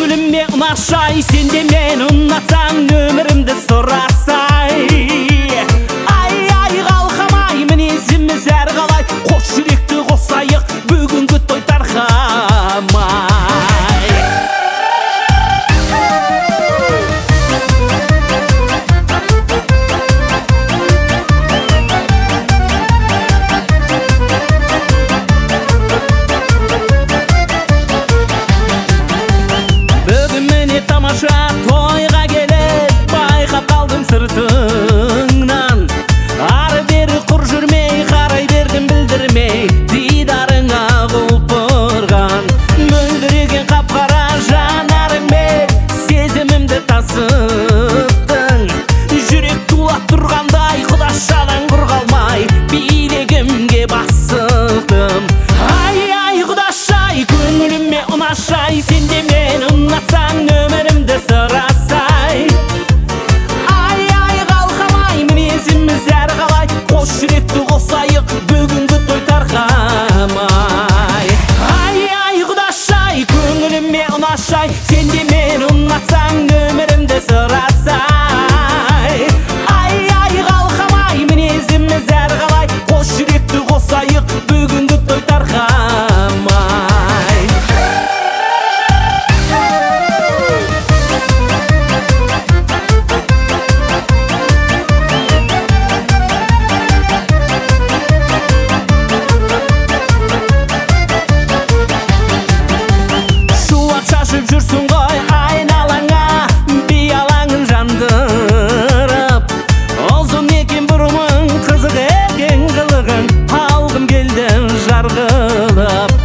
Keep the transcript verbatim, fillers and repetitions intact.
Көңіліме ұнашай, сен де мен ұнатсаң, өмірімді сұрасай. Ай-ай қалқамай, мінезіміз әр қалай, қос жүректі қосайық, бүгінгі той тарқамай. Тамаша тойға келіп байқап қалдым сыртыңнан, ары-бері құр жүрмей қарай бердім білдірмей, дидарыңа құлпырған мөлдіреген қап-қара жанарыңмен сезімімді тасыттың. Жүрек тулап тұрғандай құдашадан құр қалмай билегімге басылдым. Ай-ай құдашай, көңіліме ұнашай, сен де мен ұнатсаң, өмірімді сұрасай. Ай-ай қалқамай, мінезіміз әр қалай, қос жүректі қосайық, бүгінгі той тарқамай. Ай-ай құдашай, көңіліме ұнашай, сен де мен ұнатсаң, өмірімді сұрасай. Ай-ай қалқамай, мінезіміз әр қалай, қос жүректі қосайық, бүгінгі той тарқамай. Жүрсің ғой айналаңа, би алаңын жандырып, ұзын екен бұрымың, қызық екен қылығың, алғым келді жарғылып.